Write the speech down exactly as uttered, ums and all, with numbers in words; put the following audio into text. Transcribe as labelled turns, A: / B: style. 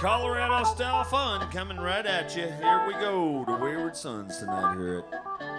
A: Colorado style fun coming right at you. Here we go to Wayward Sons tonight here at